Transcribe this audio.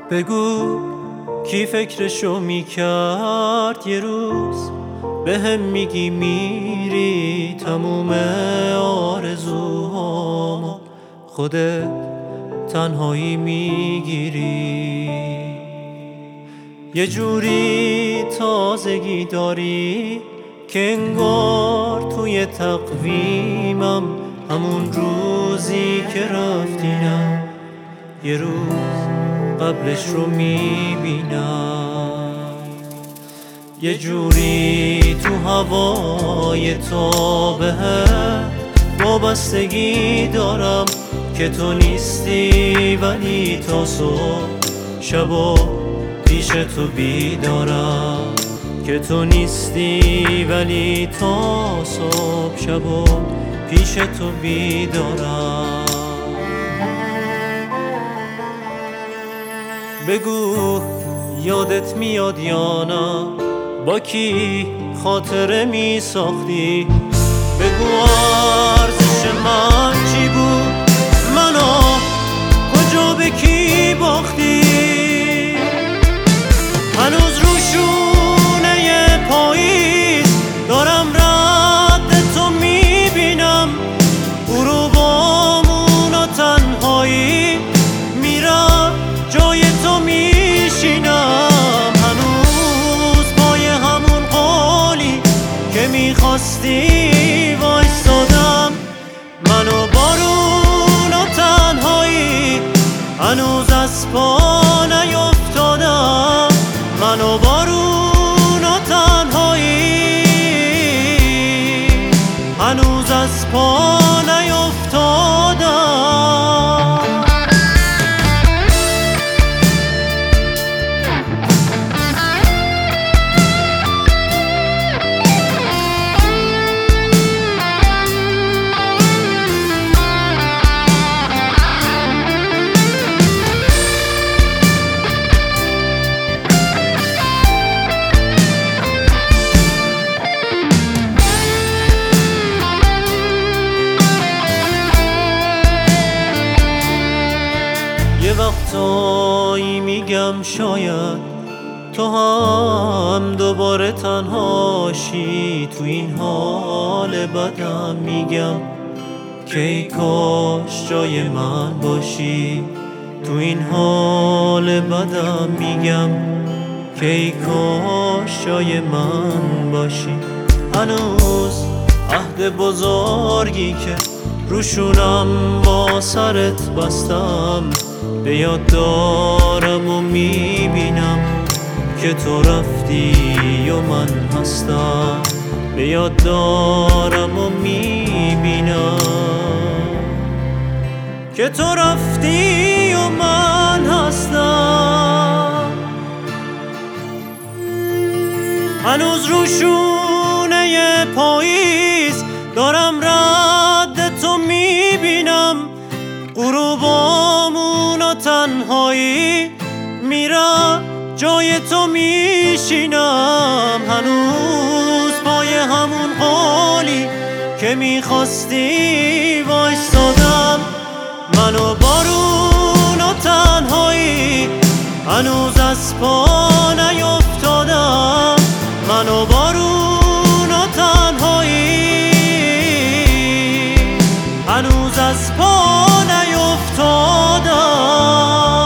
بگو کی فکرشو میکرد یه روز به هم میگی میری تموم آرزوهامو خودت تنهایی میگیری. یه جوری تازگی داری که انگار توی تقویمم همون روزی که رفتینم یه روز قبلش رو میبینم. یه جوری تو هوای تابه وابستگی دارم که تو نیستی ولی تا صبح شبا پیش تو بیدارم، که تو نیستی ولی تا صبح شبا پیش تو بیدارم. بگو یادت میاد یا نه با کی خاطره می ساختی، بگو ارزش من چی بود، منو کجا به کی باختی. هنوز رو شونه پاییز دارم رد تو میبینم، غروبامون و تنهایی میرم جای تو میشینم. هنوز پای همون قولی که میخواستی وایستادم، من و بارون و تنهایی هنوز از پا نیفتادم، من و بارون و تنهایی هنوز از پا نیفتادم. یه وقتایی میگم شاید تو هم دوباره تنهاشی تو این حال بدم، میگم که ای کاش جای من باشی تو این حال بدم، میگم که ای کاش جای من باشی. هنوز عهد بزرگی که روشونم با سرت بستم به یاد دارم و میبینم که تو رفتی و من هستم، به یاد دارم و میبینم که تو رفتی و من هستم. هنوز روشونه پاییز دارم رد تو میبینم، غروبامون و تنهایی میرم جای تو میشینم. هنوز پای همون قولی که میخواستی وایستادم، من و بارون و تنهایی هنوز از پا نیفتادم، من و بارون و تنهایی هنوز از پا نیفتادم.